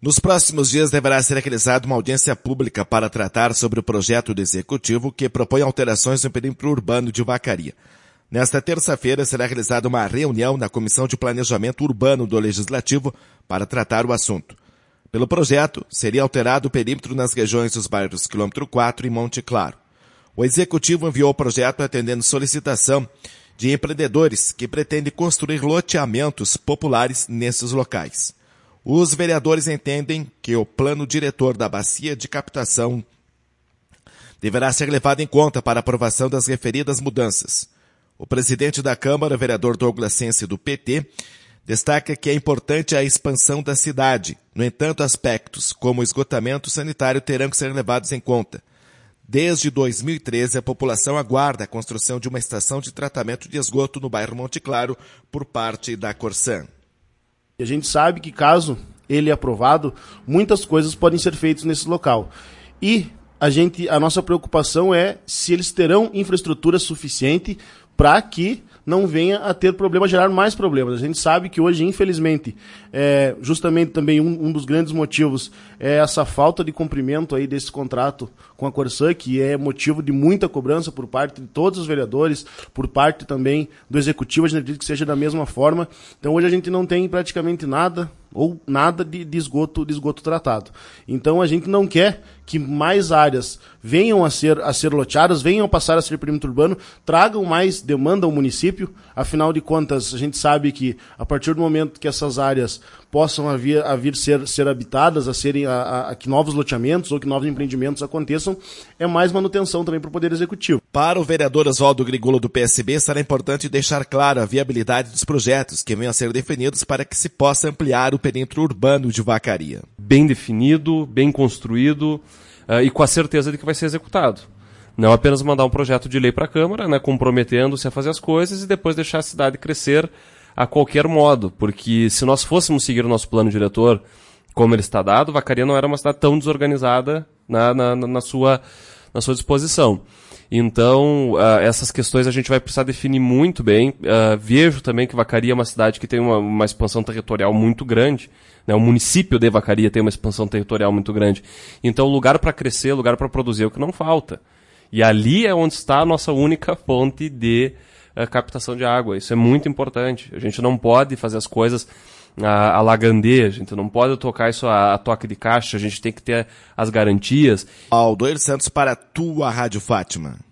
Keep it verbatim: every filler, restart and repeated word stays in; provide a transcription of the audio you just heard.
Nos próximos dias deverá ser realizada uma audiência pública para tratar sobre o projeto do Executivo que propõe alterações no perímetro urbano de Vacaria. Nesta terça-feira será realizada uma reunião na Comissão de Planejamento Urbano do Legislativo para tratar o assunto. Pelo projeto, seria alterado o perímetro nas regiões dos bairros Quilômetro quatro e Monte Claro. O Executivo enviou o projeto atendendo solicitação de empreendedores que pretendem construir loteamentos populares nesses locais. Os vereadores entendem que o plano diretor da bacia de captação deverá ser levado em conta para a aprovação das referidas mudanças. O presidente da Câmara, vereador Douglas Sense, do P T, destaca que é importante a expansão da cidade. No entanto, aspectos como o esgotamento sanitário terão que ser levados em conta. Desde dois mil e treze, a população aguarda a construção de uma estação de tratamento de esgoto no bairro Monte Claro por parte da Corsan. A gente sabe que, caso ele é aprovado, muitas coisas podem ser feitas nesse local. E a, gente, a nossa preocupação é se eles terão infraestrutura suficiente para que não venha a ter problema, gerar mais problemas. A gente sabe que hoje, infelizmente, é, justamente também um, um dos grandes motivos é essa falta de cumprimento aí desse contrato com a Corsan, que é motivo de muita cobrança por parte de todos os vereadores, por parte também do Executivo. A gente acredita que seja da mesma forma. Então hoje a gente não tem praticamente nada ou nada de, de, esgoto, de esgoto tratado. Então a gente não quer que mais áreas venham a ser, a ser loteadas, venham a passar a ser perímetro urbano, tragam mais demanda ao município. Afinal de contas, a gente sabe que a partir do momento que essas áreas possam a vir, a vir ser, ser habitadas, a serem a, a, a que novos loteamentos ou que novos empreendimentos aconteçam, é mais manutenção também para o Poder Executivo. Para o vereador Oswaldo Grigolo do P S B, será importante deixar claro a viabilidade dos projetos que venham a ser definidos para que se possa ampliar o perímetro urbano de Vacaria. Bem definido, bem construído uh, e com a certeza de que vai ser executado. Não apenas mandar um projeto de lei para a Câmara, né, comprometendo-se a fazer as coisas e depois deixar a cidade crescer a qualquer modo, porque se nós fôssemos seguir o nosso plano diretor como ele está dado, Vacaria não era uma cidade tão desorganizada na, na, na, sua, na sua disposição. Então, uh, essas questões a gente vai precisar definir muito bem. Uh, vejo também que Vacaria é uma cidade que tem uma, uma expansão territorial muito grande, né? O município de Vacaria tem uma expansão territorial muito grande. Então, lugar para crescer, lugar para produzir é o que não falta. E ali é onde está a nossa única fonte de uh, captação de água. Isso é muito importante. A gente não pode fazer as coisas a, a lagandê, a gente não pode tocar isso a, a toque de caixa, a gente tem que ter as garantias. Aldoir Santos para a tua Rádio Fátima.